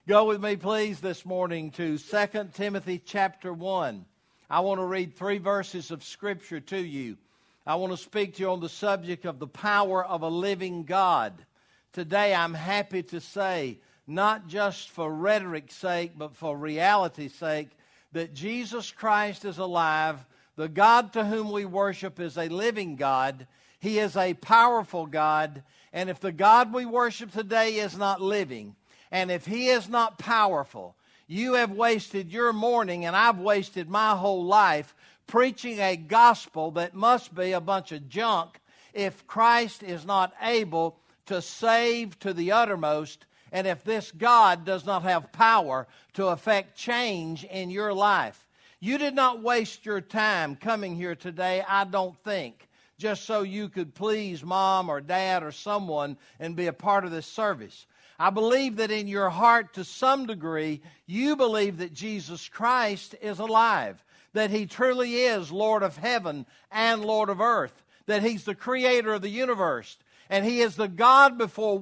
Go with me, please, this morning to 2 Timothy chapter 1. I want to read 3 verses of Scripture to you. I want to speak to you on the subject of the power of a living God. Today, I'm happy to say, not just for rhetoric's sake, but for reality's sake, that Jesus Christ is alive. The God to whom we worship is a living God. He is a powerful God. And if the God we worship today is not living, and if He is not powerful, you have wasted your morning, and I've wasted my whole life preaching a gospel that must be a bunch of junk if Christ is not able to save to the uttermost, and if this God does not have power to affect change in your life. You did not waste your time coming here today, I don't think, just so you could please mom or dad or someone and be a part of this service. I believe that in your heart, to some degree, you believe that Jesus Christ is alive, that He truly is Lord of heaven and Lord of earth, that He's the creator of the universe, and He is the God before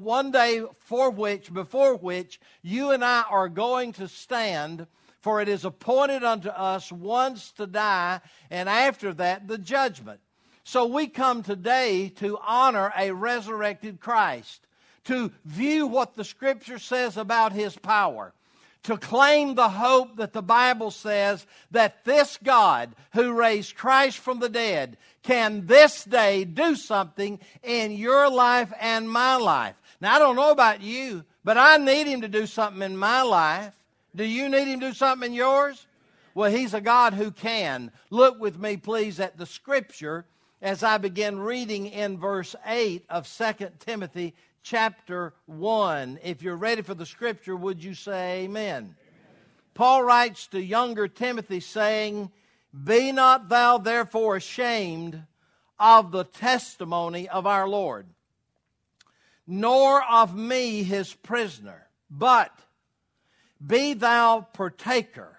which you and I are going to stand, for it is appointed unto us once to die, and after that the judgment. So we come today to honor a resurrected Christ, to view what the Scripture says about His power, to claim the hope that the Bible says that this God who raised Christ from the dead can this day do something in your life and my life. Now, I don't know about you, but I need Him to do something in my life. Do you need Him to do something in yours? Well, He's a God who can. Look with me, please, at the Scripture as I begin reading in verse 8 of 2 Timothy chapter 1. If you're ready for the Scripture, would you say amen? Amen. Paul writes to younger Timothy saying, "Be not thou therefore ashamed of the testimony of our Lord, nor of me his prisoner, but be thou partaker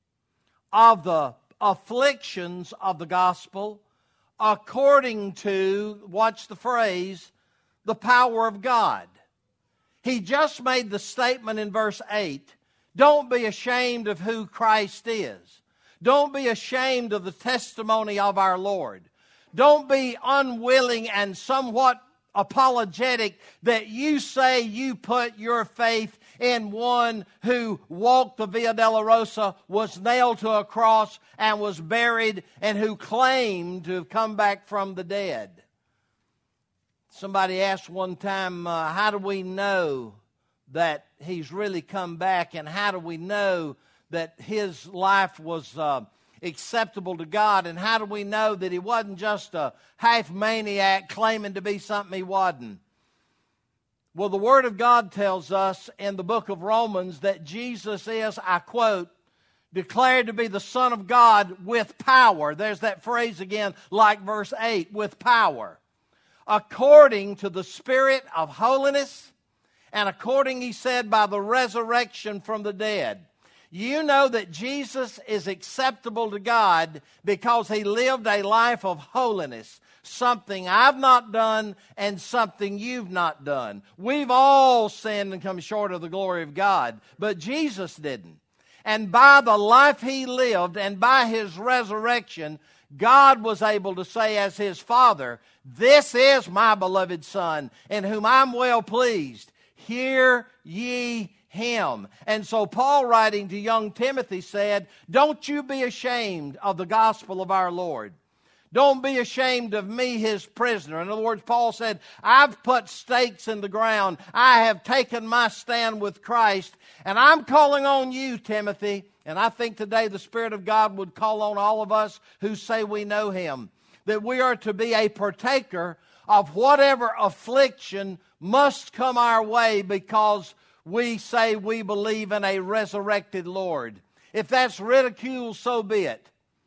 of the afflictions of the gospel according to," watch the phrase, "the power of God." He just made the statement in verse 8, don't be ashamed of who Christ is. Don't be ashamed of the testimony of our Lord. Don't be unwilling and somewhat apologetic that you say you put your faith in one who walked the Via Dolorosa, was nailed to a cross, and was buried, and who claimed to have come back from the dead. Somebody asked one time, how do we know that He's really come back, and how do we know that His life was acceptable to God, and how do we know that He wasn't just a half maniac claiming to be something He wasn't? Well, the Word of God tells us in the book of Romans that Jesus is, I quote, declared to be the Son of God with power. There's that phrase again, like verse 8, with power, according to the Spirit of holiness, and according, he said, by the resurrection from the dead. You know that Jesus is acceptable to God because He lived a life of holiness, something I've not done and something you've not done. We've all sinned and come short of the glory of God, but Jesus didn't. And by the life He lived and by His resurrection, God was able to say as His Father, "This is my beloved Son, in whom I'm well pleased. Hear ye Him." And so Paul, writing to young Timothy, said, don't you be ashamed of the gospel of our Lord. Don't be ashamed of me, His prisoner. In other words, Paul said, I've put stakes in the ground. I have taken my stand with Christ, and I'm calling on you, Timothy. And I think today the Spirit of God would call on all of us who say we know Him, that we are to be a partaker of whatever affliction must come our way because we say we believe in a resurrected Lord. If that's ridicule, so be it.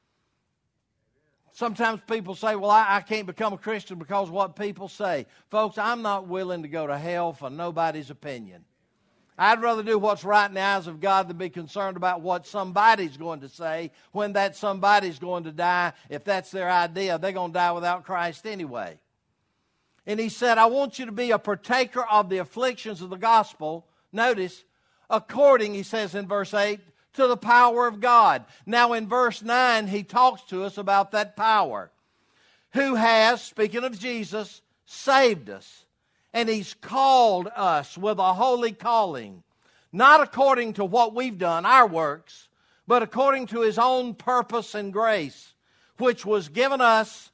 Sometimes people say, well, I can't become a Christian because of what people say. Folks, I'm not willing to go to hell for nobody's opinion. I'd rather do what's right in the eyes of God than be concerned about what somebody's going to say when that somebody's going to die. If that's their idea, they're going to die without Christ anyway. And he said, I want you to be a partaker of the afflictions of the gospel. Notice, according, he says in verse 8, to the power of God. Now in verse 9, he talks to us about that power. Who has, speaking of Jesus, saved us. And he's called us with a holy calling. Not according to what we've done, our works, but according to his own purpose and grace, which was given us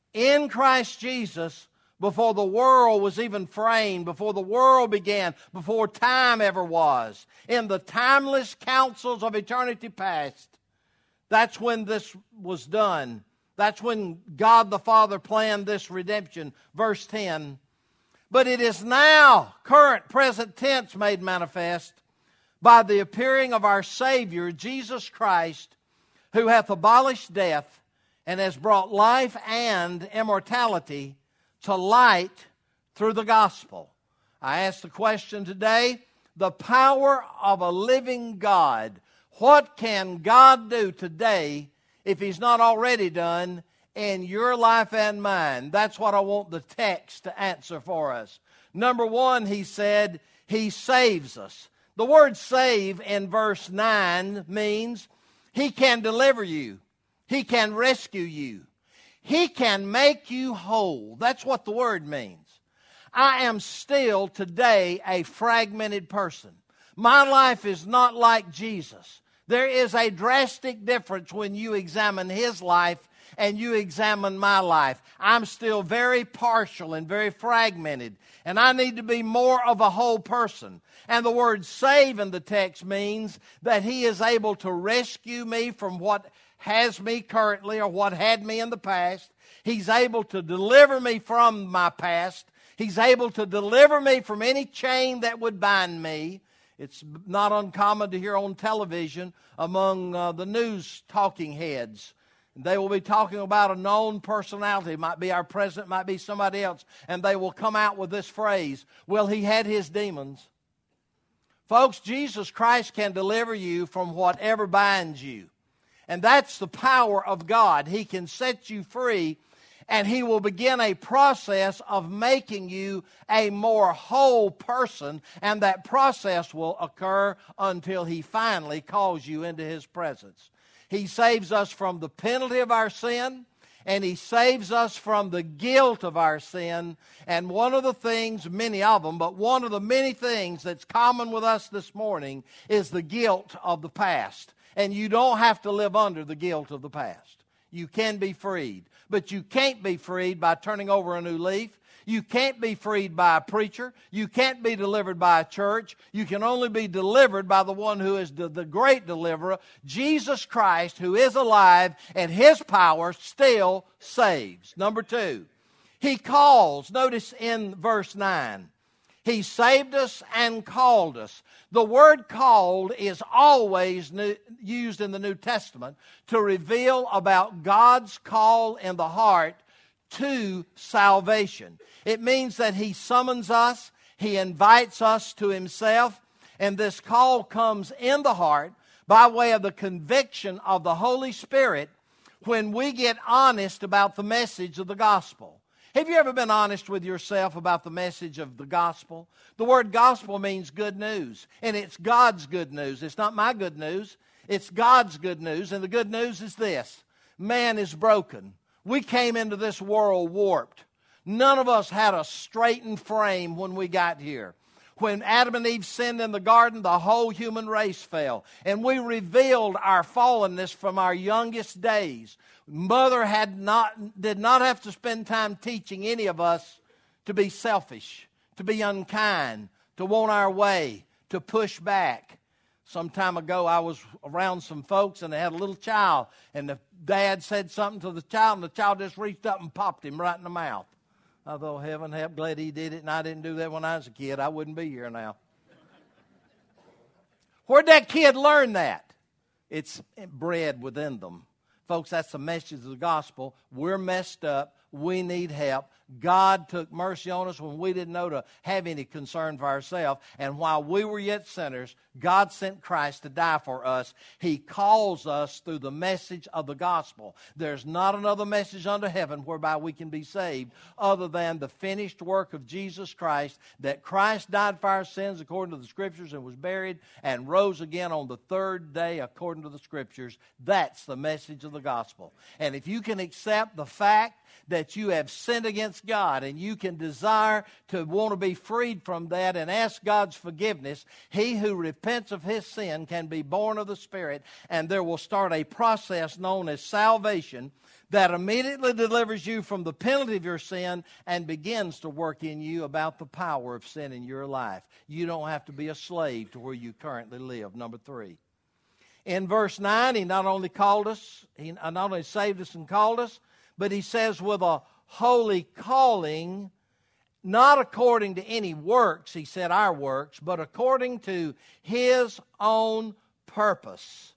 in Christ Jesus before the world was even framed, before the world began, before time ever was. In the timeless counsels of eternity past, that's when this was done. That's when God the Father planned this redemption. Verse 10, but it is now, current, present tense, made manifest by the appearing of our Savior, Jesus Christ, who hath abolished death and has brought life and immortality to light through the gospel. I ask the question today, the power of a living God. What can God do today if he's not already done in your life and mine? That's what I want the text to answer for us. Number one, he said, he saves us. The word save in verse 9 means he can deliver you. He can rescue you. He can make you whole. That's what the word means. I am still today a fragmented person. My life is not like Jesus. There is a drastic difference when you examine his life and you examine my life. I'm still very partial and very fragmented, and I need to be more of a whole person. And the word save in the text means that he is able to rescue me from what has me currently or what had me in the past. He's able to deliver me from my past. He's able to deliver me from any chain that would bind me. It's not uncommon to hear on television among the news talking heads. They will be talking about a known personality. It might be our president, might be somebody else. And they will come out with this phrase, well, he had his demons. Folks, Jesus Christ can deliver you from whatever binds you. And that's the power of God. He can set you free, and he will begin a process of making you a more whole person, and that process will occur until he finally calls you into his presence. He saves us from the penalty of our sin, and he saves us from the guilt of our sin. And one of the things, many of them, but one of the many things that's common with us this morning is the guilt of the past. And you don't have to live under the guilt of the past. You can be freed. But you can't be freed by turning over a new leaf. You can't be freed by a preacher. You can't be delivered by a church. You can only be delivered by the one who is the great deliverer, Jesus Christ, who is alive, and his power still saves. Number two, he calls. Notice in verse 9, he saved us and called us. The word called is always used in the New Testament to reveal about God's call in the heart to salvation. It means that he summons us, he invites us to himself, and this call comes in the heart by way of the conviction of the Holy Spirit when we get honest about the message of the gospel. Have you ever been honest with yourself about the message of the gospel? The word gospel means good news, and it's God's good news. It's not my good news. It's God's good news, and the good news is this. Man is broken. We came into this world warped. None of us had a straightened frame when we got here. When Adam and Eve sinned in the garden, the whole human race fell. And we revealed our fallenness from our youngest days. Mother did not have to spend time teaching any of us to be selfish, to be unkind, to want our way, to push back. Some time ago, I was around some folks, and they had a little child, and the dad said something to the child, and the child just reached up and popped him right in the mouth. I thought, heaven help, glad he did it, and I didn't do that when I was a kid. I wouldn't be here now. Where'd that kid learn that? It's bred within them. Folks, that's the message of the gospel. We're messed up. we need help. God took mercy on us when we didn't know to have any concern for ourselves. And while we were yet sinners, God sent Christ to die for us. He calls us through the message of the gospel. There's not another message under heaven whereby we can be saved other than the finished work of Jesus Christ, that Christ died for our sins according to the Scriptures and was buried and rose again on the third day according to the Scriptures. That's the message of the gospel. And if you can accept the fact that you have sinned against God and you can desire to want to be freed from that and ask God's forgiveness, he who repents of his sin can be born of the Spirit, and there will start a process known as salvation that immediately delivers you from the penalty of your sin and begins to work in you about the power of sin in your life. You don't have to be a slave to where you currently live. Number 3. In verse 9, he not only saved us and called us, but he says with a holy calling, not according to any works, he said our works, but according to his own purpose.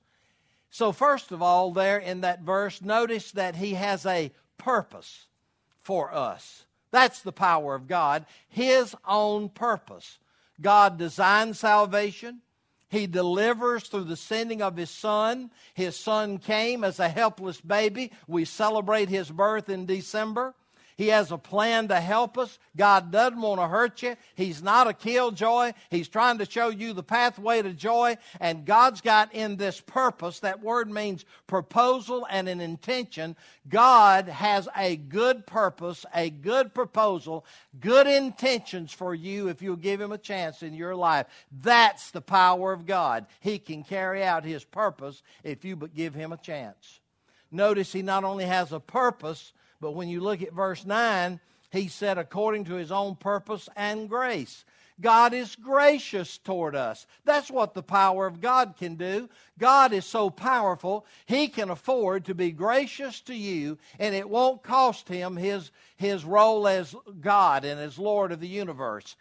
So first of all, there in that verse, notice that he has a purpose for us. That's the power of God, his own purpose. God designed salvation. He delivers through the sending of his Son. His Son came as a helpless baby. We celebrate his birth in December. He has a plan to help us. God doesn't want to hurt you. He's not a killjoy. He's trying to show you the pathway to joy. And God's got in this purpose, that word means proposal and an intention. God has a good purpose, a good proposal, good intentions for you if you'll give him a chance in your life. That's the power of God. He can carry out his purpose if you but give him a chance. Notice he not only has a purpose, but when you look at verse 9, he said, according to his own purpose and grace. God is gracious toward us. That's what the power of God can do. God is so powerful, he can afford to be gracious to you, and it won't cost him his role as God and as Lord of the universe.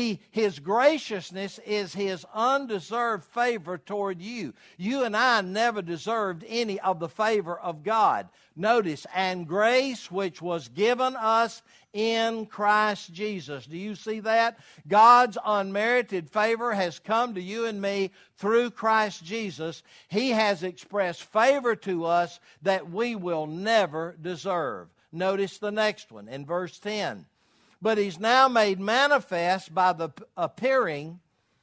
His graciousness is his undeserved favor toward you. You and I never deserved any of the favor of God. Notice, and grace which was given us in Christ Jesus. Do you see that? God's unmerited favor has come to you and me through Christ Jesus. He has expressed favor to us that we will never deserve. Notice the next one in verse 10. But he's now made manifest by the appearing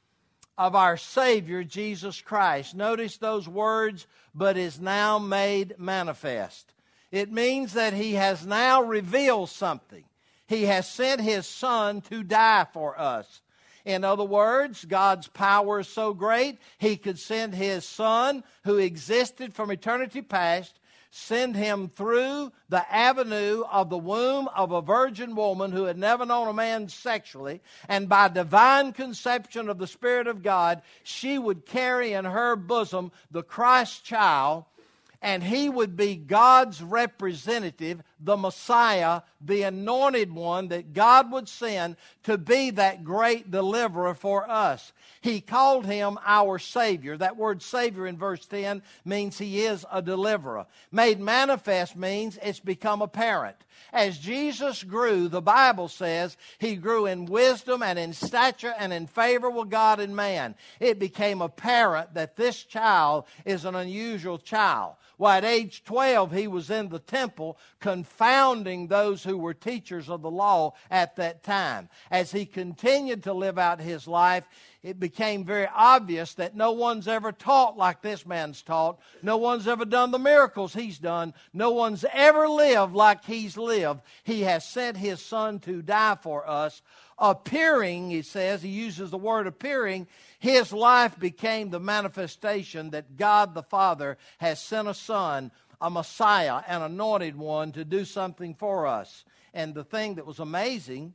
of our Savior, Jesus Christ. Notice those words, but is now made manifest. It means that he has now revealed something. He has sent his Son to die for us. In other words, God's power is so great, he could send his Son, who existed from eternity past, send him through the avenue of the womb of a virgin woman who had never known a man sexually, and by divine conception of the Spirit of God, she would carry in her bosom the Christ child, and he would be God's representative, the Messiah, the anointed one that God would send to be that great deliverer for us. He called him our Savior. That word Savior in verse 10 means he is a deliverer. Made manifest means it's become apparent. As Jesus grew, the Bible says, he grew in wisdom and in stature and in favor with God and man. It became apparent that this child is an unusual child. Well, at age 12, he was in the temple confounding those who were teachers of the law at that time. As he continued to live out his life, it became very obvious that no one's ever taught like this man's taught. No one's ever done the miracles he's done. No one's ever lived like he's lived. He has sent his Son to die for us. Appearing, he says, he uses the word appearing, his life became the manifestation that God the Father has sent a Son, a Messiah, an anointed one, to do something for us. And the thing that was amazing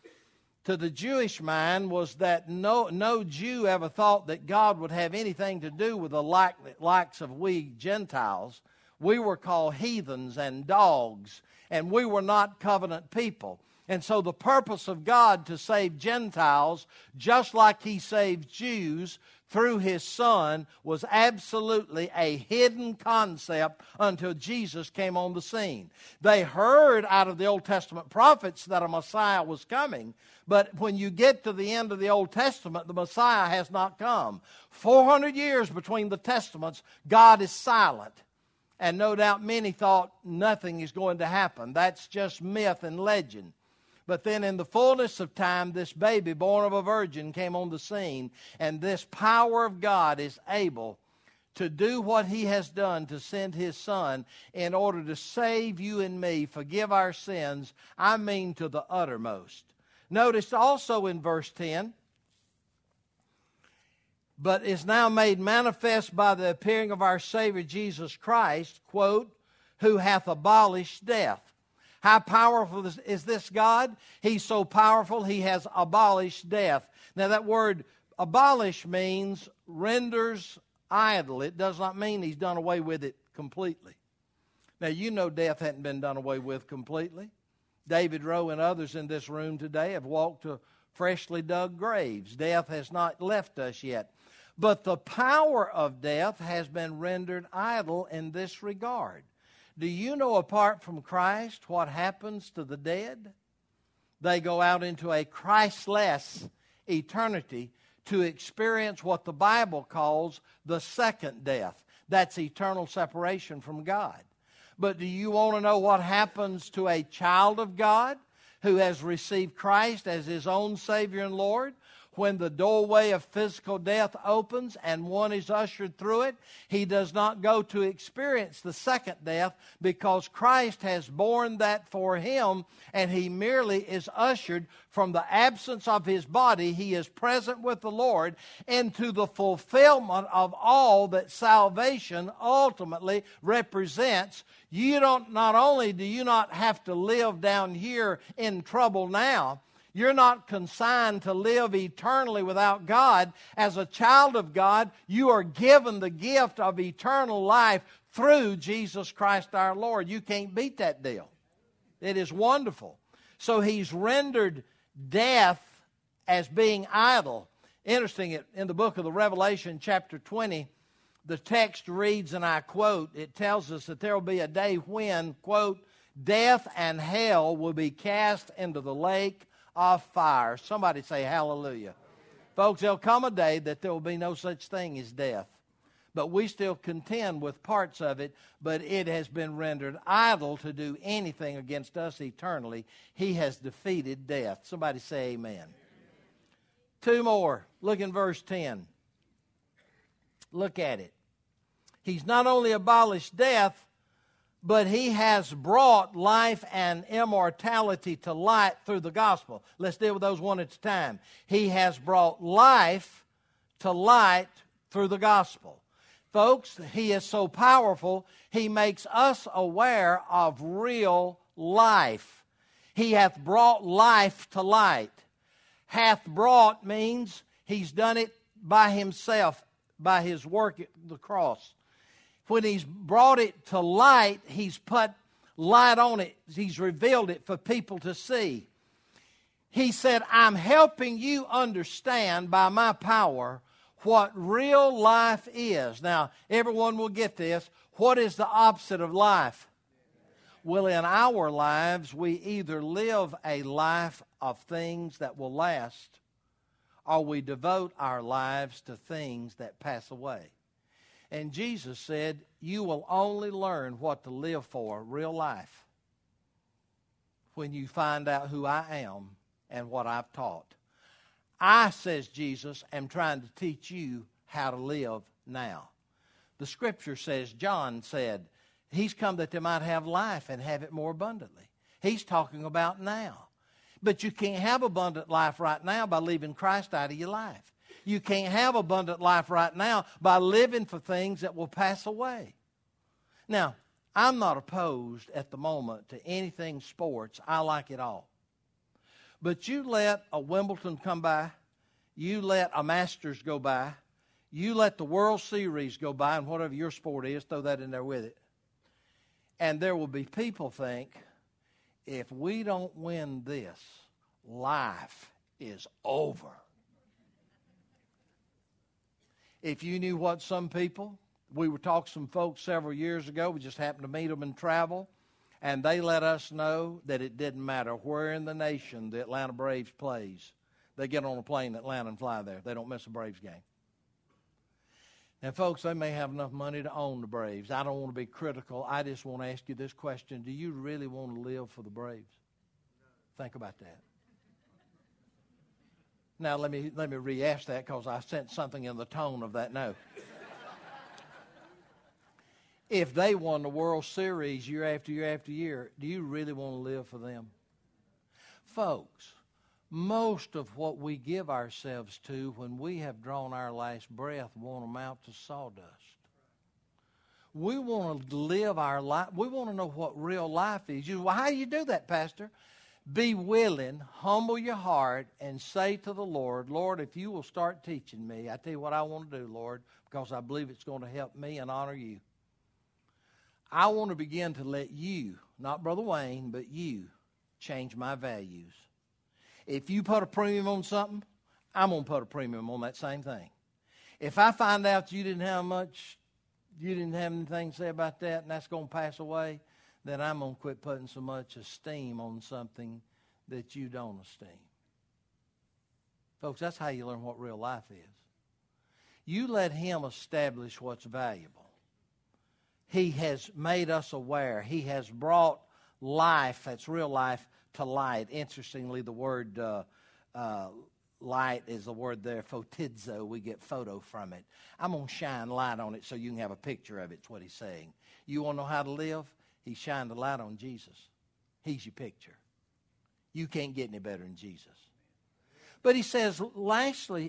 to the Jewish mind was that no Jew ever thought that God would have anything to do with the likes of we Gentiles. We were called heathens and dogs, and we were not covenant people. And so the purpose of God to save Gentiles, just like He saved Jews through His Son, was absolutely a hidden concept until Jesus came on the scene. They heard out of the Old Testament prophets that a Messiah was coming, but when you get to the end of the Old Testament, the Messiah has not come. 400 years between the Testaments, God is silent. And no doubt many thought nothing is going to happen. That's just myth and legend. But then in the fullness of time, this baby born of a virgin came on the scene, and this power of God is able to do what He has done, to send His Son in order to save you and me, forgive our sins, I mean to the uttermost. Notice also in verse 10, but is now made manifest by the appearing of our Savior Jesus Christ, quote, who hath abolished death. How powerful is this God? He's so powerful, He has abolished death. Now that word abolish means renders idle. It does not mean He's done away with it completely. Now you know death hadn't been done away with completely. David Rowe and others in this room today have walked to freshly dug graves. Death has not left us yet. But the power of death has been rendered idle in this regard. Do you know apart from Christ what happens to the dead? They go out into a Christless eternity to experience what the Bible calls the second death. That's eternal separation from God. But do you want to know what happens to a child of God who has received Christ as his own Savior and Lord? When the doorway of physical death opens and one is ushered through it, he does not go to experience the second death because Christ has borne that for him, and he merely is ushered from the absence of his body. He is present with the Lord into the fulfillment of all that salvation ultimately represents. Not only do you not have to live down here in trouble now, you're not consigned to live eternally without God. As a child of God, you are given the gift of eternal life through Jesus Christ our Lord. You can't beat that deal. It is wonderful. So He's rendered death as being idle. Interesting, in the book of the Revelation, chapter 20, the text reads, and I quote, it tells us that there will be a day when, quote, death and hell will be cast into the lake of fire. Somebody say hallelujah. Folks, there'll come a day that there will be no such thing as death. But we still contend with parts of it, but it has been rendered idle to do anything against us eternally. He has defeated death. Somebody say amen. Two more. Look in verse 10. Look at it. He's not only abolished death, but He has brought life and immortality to light through the gospel. Let's deal with those one at a time. He has brought life to light through the gospel. Folks, He is so powerful, He makes us aware of real life. He hath brought life to light. Hath brought means He's done it by Himself, by His work at the cross. When He's brought it to light, He's put light on it. He's revealed it for people to see. He said, I'm helping you understand by my power what real life is. Now, everyone will get this. What is the opposite of life? Well, in our lives, we either live a life of things that will last, or we devote our lives to things that pass away. And Jesus said, you will only learn what to live for, real life, when you find out who I am and what I've taught. I, says Jesus, am trying to teach you how to live now. The Scripture says, John said, He's come that they might have life and have it more abundantly. He's talking about now. But you can't have abundant life right now by leaving Christ out of your life. You can't have abundant life right now by living for things that will pass away. Now, I'm not opposed at the moment to anything sports. I like it all. But you let a Wimbledon come by, you let a Masters go by, you let the World Series go by, and whatever your sport is, throw that in there with it. And there will be people think if we don't win this, life is over. If you knew what some people, we were talking to some folks several years ago, we just happened to meet them in travel, and they let us know that it didn't matter where in the nation the Atlanta Braves plays. They get on a plane in Atlanta and fly there. They don't miss a Braves game. And folks, they may have enough money to own the Braves. I don't want to be critical. I just want to ask you this question. Do you really want to live for the Braves? Think about that. Now, let me re-ask that because I sensed something in the tone of that no. If they won the World Series year after year after year, do you really want to live for them? Folks, most of what we give ourselves to when we have drawn our last breath won't amount to sawdust. We want to live our life. We want to know what real life is. Well, how do you do that, Pastor? Be willing, humble your heart, and say to the Lord, Lord, if you will start teaching me, I tell you what I want to do, Lord, because I believe it's going to help me and honor you. I want to begin to let you, not Brother Wayne, but you, change my values. If you put a premium on something, I'm going to put a premium on that same thing. If I find out you didn't have anything to say about that, and that's going to pass away, then I'm going to quit putting so much esteem on something that you don't esteem. Folks, that's how you learn what real life is. You let him establish what's valuable. He has made us aware. He has brought life, that's real life, to light. Interestingly, the word light is the word there, photizo. We get photo from it. I'm going to shine light on it so you can have a picture of it. It's what he's saying. You want to know how to live? He shined the light on Jesus. He's your picture. You can't get any better than Jesus. But he says, lastly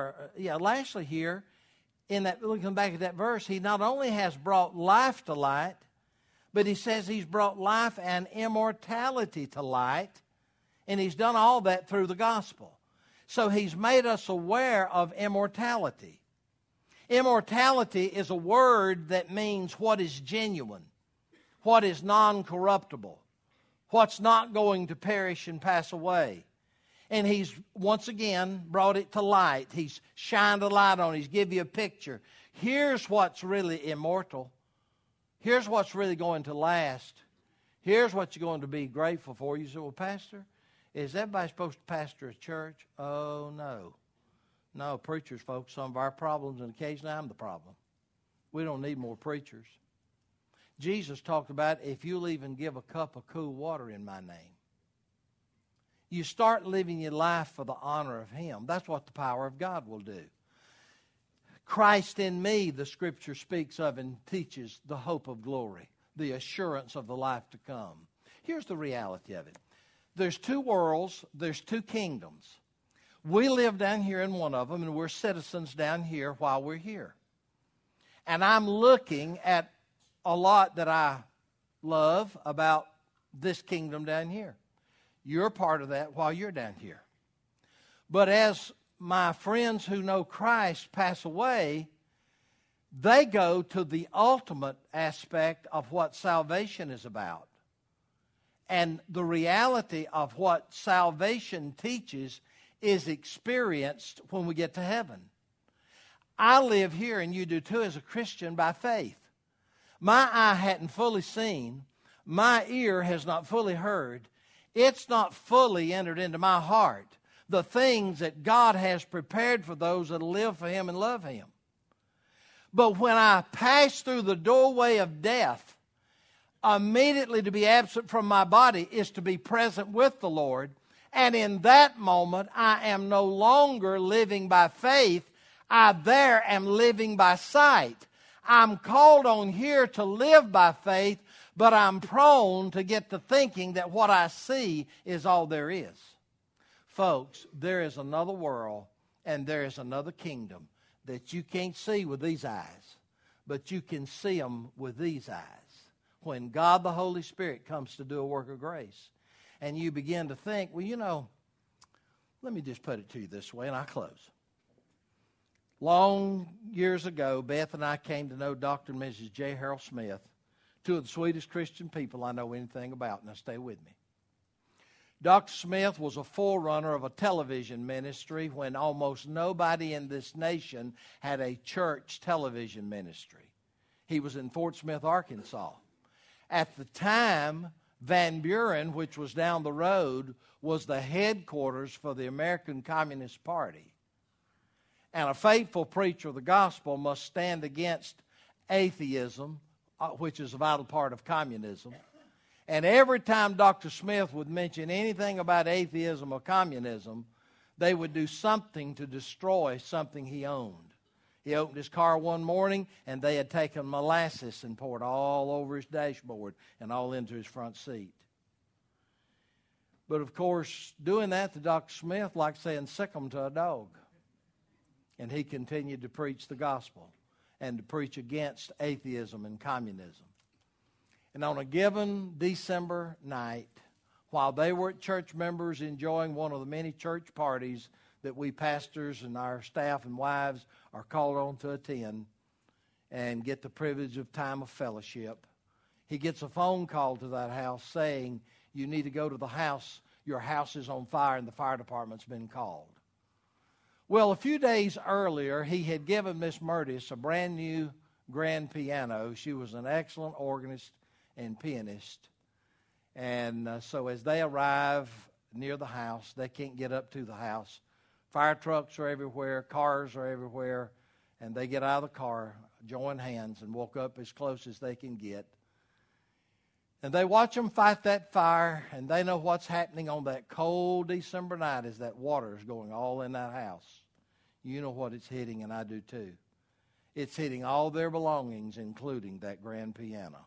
here, in that, looking back at that verse, he not only has brought life to light, but he says he's brought life and immortality to light, and he's done all that through the gospel. So he's made us aware of immortality. Immortality is a word that means what is genuine, what is non-corruptible, what's not going to perish and pass away. And he's, once again, brought it to light. He's shined a light on it. He's give you a picture. Here's what's really immortal. Here's what's really going to last. Here's what you're going to be grateful for. You say, well, Pastor, is everybody supposed to pastor a church? Oh, no. No, preachers, folks, some of our problems, and occasionally I'm the problem. We don't need more preachers. Jesus talked about, if you'll even give a cup of cool water in my name. You start living your life for the honor of him. That's what the power of God will do. Christ in me, the Scripture speaks of and teaches the hope of glory, the assurance of the life to come. Here's the reality of it. There's two worlds, there's two kingdoms. We live down here in one of them, and we're citizens down here while we're here. And I'm looking at a lot that I love about this kingdom down here. You're part of that while you're down here. But as my friends who know Christ pass away, they go to the ultimate aspect of what salvation is about. And the reality of what salvation teaches is experienced when we get to heaven. I live here, and you do too, as a Christian by faith. My eye hadn't fully seen. My ear has not fully heard. It's not fully entered into my heart the things that God has prepared for those that live for him and love him. But when I pass through the doorway of death, immediately to be absent from my body is to be present with the Lord. And in that moment, I am no longer living by faith. I there am living by sight. I'm called on here to live by faith, but I'm prone to get to thinking that what I see is all there is. Folks, there is another world and there is another kingdom that you can't see with these eyes, but you can see them with these eyes. When God the Holy Spirit comes to do a work of grace, and you begin to think, well, you know, let me just put it to you this way, and I'll close. Long years ago, Beth and I came to know Dr. and Mrs. J. Harold Smith, two of the sweetest Christian people I know anything about. Now, stay with me. Dr. Smith was a forerunner of a television ministry when almost nobody in this nation had a church television ministry. He was in Fort Smith, Arkansas. At the time, Van Buren, which was down the road, was the headquarters for the American Communist Party. And a faithful preacher of the gospel must stand against atheism, which is a vital part of communism. And every time Dr. Smith would mention anything about atheism or communism, they would do something to destroy something he owned. He opened his car one morning, and they had taken molasses and poured all over his dashboard and all into his front seat. But, of course, doing that to Dr. Smith, like saying sick 'em to a dog. And he continued to preach the gospel and to preach against atheism and communism. And on a given December night, while they were at church members enjoying one of the many church parties that we pastors and our staff and wives are called on to attend and get the privilege of time of fellowship, he gets a phone call to that house saying, you need to go to the house. Your house is on fire and the fire department's been called. Well, a few days earlier, he had given Miss Murtis a brand new grand piano. She was an excellent organist and pianist. And so as they arrive near the house, they can't get up to the house. Fire trucks are everywhere, cars are everywhere, and they get out of the car, join hands, and walk up as close as they can get. And they watch them fight that fire, and they know what's happening on that cold December night as that water is going all in that house. You know what it's hitting, and I do too. It's hitting all their belongings, including that grand piano.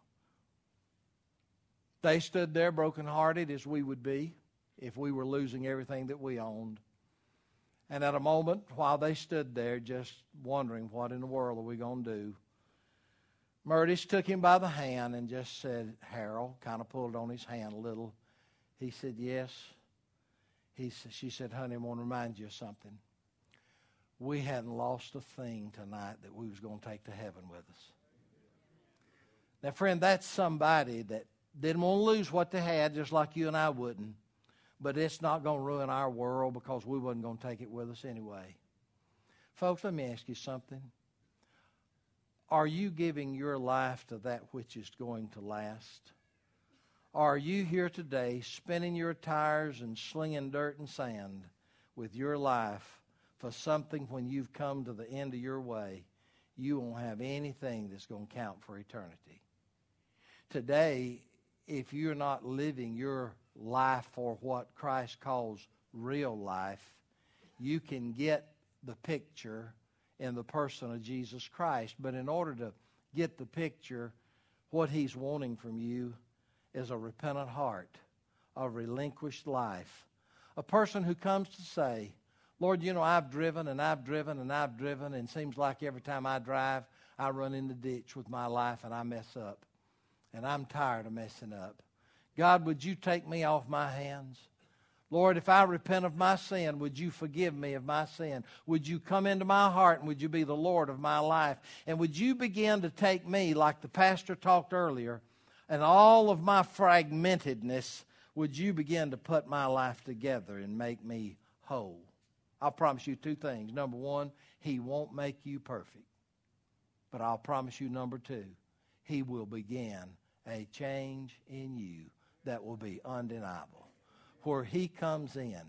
They stood there brokenhearted as we would be if we were losing everything that we owned. And at a moment, while they stood there just wondering what in the world are we going to do, Murtis took him by the hand and just said, Harold, kind of pulled on his hand a little. He said, yes. She said, honey, I want to remind you of something. We hadn't lost a thing tonight that we was going to take to heaven with us. Now, friend, that's somebody that didn't want to lose what they had, just like you and I wouldn't. But it's not going to ruin our world because we wasn't going to take it with us anyway. Folks, let me ask you something. Are you giving your life to that which is going to last? Are you here today spinning your tires and slinging dirt and sand with your life for something when you've come to the end of your way, you won't have anything that's going to count for eternity? Today, if you're not living your life for what Christ calls real life, you can get the picture in the person of Jesus Christ. But in order to get the picture, what he's wanting from you is a repentant heart, a relinquished life, a person who comes to say, Lord, you know, I've driven and I've driven and I've driven, and it seems like every time I drive, I run in the ditch with my life and I mess up. And I'm tired of messing up. God, would you take me off my hands? Lord, if I repent of my sin, would you forgive me of my sin? Would you come into my heart and would you be the Lord of my life? And would you begin to take me, like the pastor talked earlier, and all of my fragmentedness, would you begin to put my life together and make me whole? I'll promise you two things. Number one, he won't make you perfect. But I'll promise you, number two, he will begin a change in you that will be undeniable. Where he comes in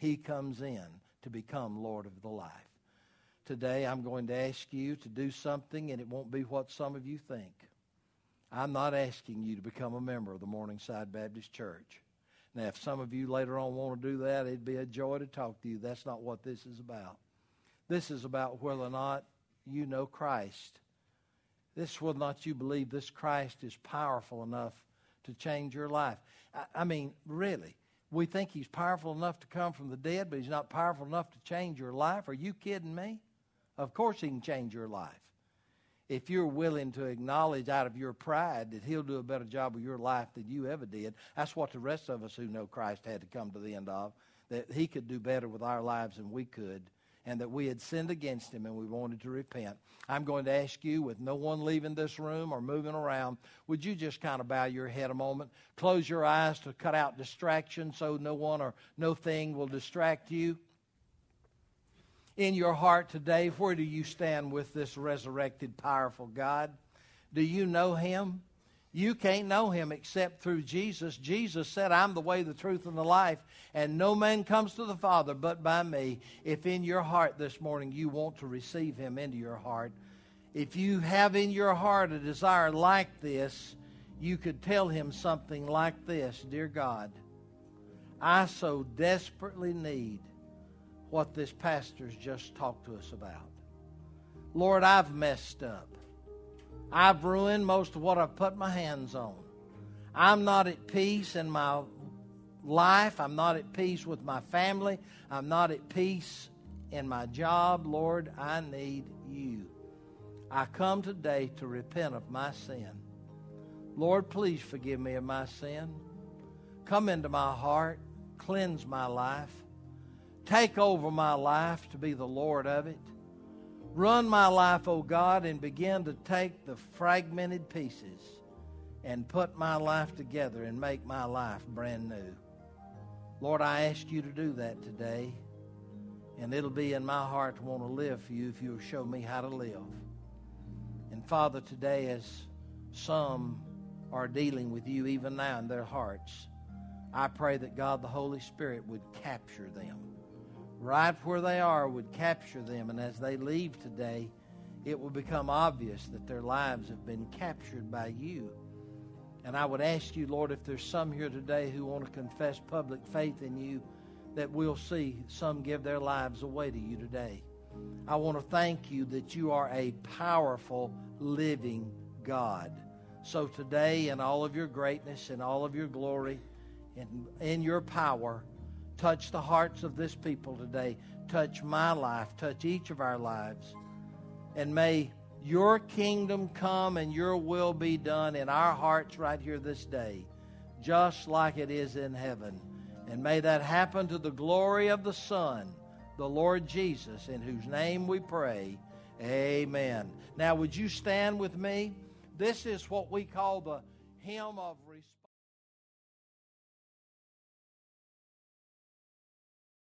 to become Lord of the life. Today I'm going to ask you to do something, and it won't be what some of you think. I'm not asking you to become a member of the Morningside Baptist Church. Now, if some of you later on want to do that, it'd be a joy to talk to you. That's not what this is about. This is about whether or not you know Christ. This is whether or not you believe this Christ is powerful enough to change your life. I mean, really. We think he's powerful enough to come from the dead, but he's not powerful enough to change your life. Are you kidding me? Of course he can change your life. If you're willing to acknowledge out of your pride that he'll do a better job of your life than you ever did. That's what the rest of us who know Christ had to come to the end of, that he could do better with our lives than we could. and that we had sinned against Him and we wanted to repent. I'm going to ask you, with no one leaving this room or moving around, would you just kind of bow your head a moment, close your eyes to cut out distractions so no one or no thing will distract you? In your heart today, where do you stand with this resurrected, powerful God? Do you know Him? You can't know Him except through Jesus. Jesus said, I'm the way, the truth, and the life, and no man comes to the Father but by me. If in your heart this morning you want to receive Him into your heart, if you have in your heart a desire like this, you could tell Him something like this: Dear God, I so desperately need what this pastor's just talked to us about. Lord, I've messed up. I've ruined most of what I've put my hands on. I'm not at peace in my life. I'm not at peace with my family. I'm not at peace in my job. Lord, I need you. I come today to repent of my sin. Lord, please forgive me of my sin. Come into my heart. Cleanse my life. Take over my life to be the Lord of it. Run my life, O God, and begin to take the fragmented pieces and put my life together and make my life brand new. Lord, I ask you to do that today, and it'll be in my heart to want to live for you if you'll show me how to live. And Father, today as some are dealing with you even now in their hearts, I pray that God the Holy Spirit would capture them. Right where they are, would capture them, and as they leave today, it will become obvious that their lives have been captured by you. And I would ask you, Lord, if there's some here today who want to confess public faith in you, that we'll see some give their lives away to you today. I want to thank you that you are a powerful, living God. So today, in all of your greatness and all of your glory and in your power, touch the hearts of this people today. Touch my life. Touch each of our lives. And may your kingdom come and your will be done in our hearts right here this day, just like it is in heaven. And may that happen to the glory of the Son, the Lord Jesus, in whose name we pray. Amen. Now, would you stand with me? This is what we call the hymn of response.